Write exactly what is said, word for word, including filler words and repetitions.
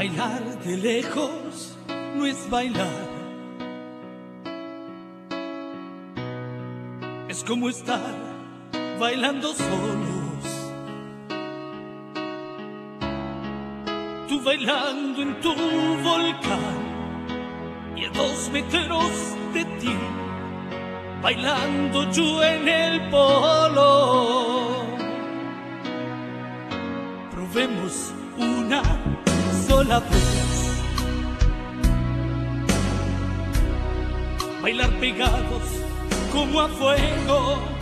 Bailar de lejos no es bailar. Es como estar bailando solos. Tú bailando en tu volcán y a dos metros de ti, bailando yo en el polo. Probemos una sola vez bailar pegados como a fuego.